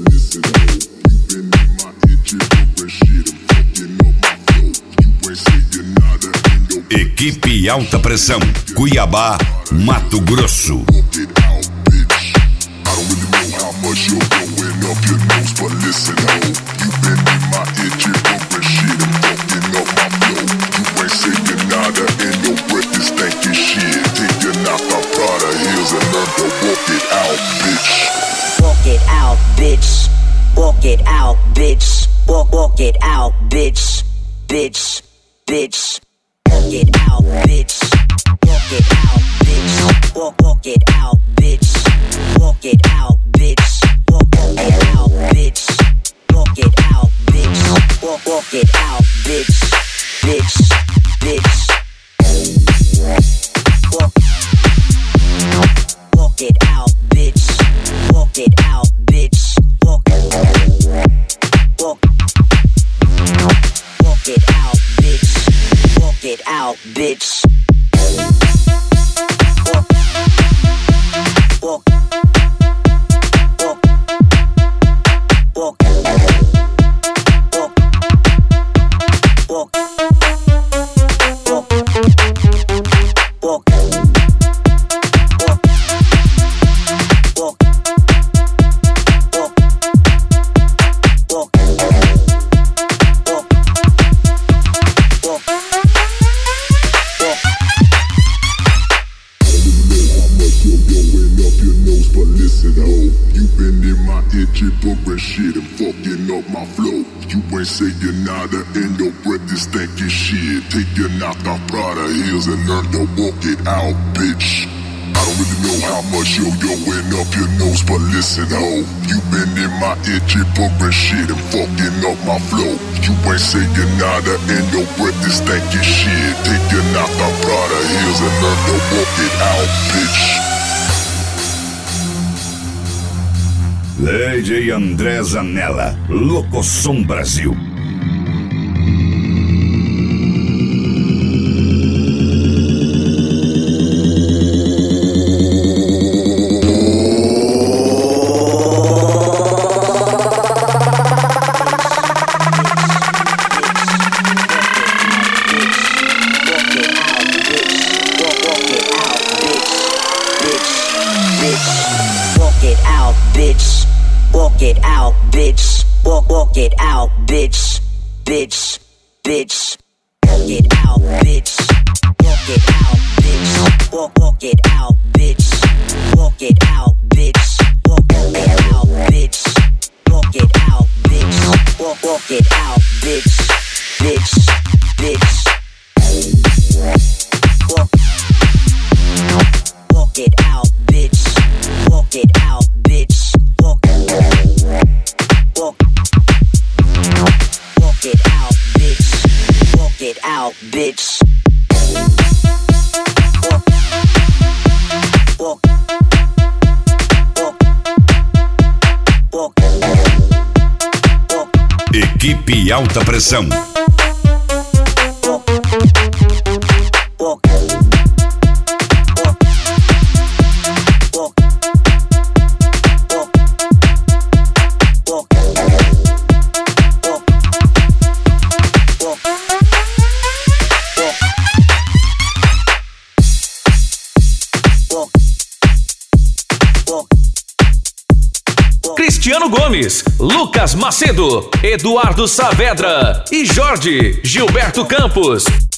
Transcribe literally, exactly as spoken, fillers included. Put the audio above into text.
Equipe Alta Pressão, Cuiabá, Mato Grosso. Walk it out, bitch. Walk it out, bitch. Walk, walk it out, bitch. Bitch, bitch. Walk it out, bitch. Walk it out, bitch. Walk, walk it out, bitch. Walk it out, bitch. Walk, walk it out, bitch. Walk it out, bitch. Walk, walk it out, bitch. Bitch, bitch. Walk, walk it out, bitch. Walk it out, bitch. Walk, walk, walk it out, bitch. Walk it out, bitch. Walk, walk, walk, walk, walk, walk, walk, walk. Shit and fucking up my flow. You ain't saying nada and your breath is stinky shit. Take your knock off Prada heels and learn to walk it out, bitch. I don't really know how much yo-yo went up your nose, but listen, ho. You been in my itchy booger shit and fucking up my flow. You ain't saying nada and your breath is stinky shit. Take your knock off Prada heels and learn to walk it out, bitch. D J André Zanella, Locosom Brasil. Walk it out, bitch. Walk it out, bitch. Walk, walk it out, bitch. Bitch, bitch. Walk it out, bitch. Walk it out, bitch. Walk, walk it out, bitch. Walk it out, bitch. Walk, walk it out, bitch. Walk it out, bitch. Walk, walk it out, bitch. Bitch, bitch. Walk, walk it out, bitch. Walk it out, bitch. Walk, walk, walk it out, bitch. Walk it out, bitch. Walk, walk, walk, walk. Equipe Alta Pressão. Walk, walk, walk, walk, walk, Cristiano Gomes, Lucas Macedo, Eduardo Saavedra e Jorge Gilberto Campos.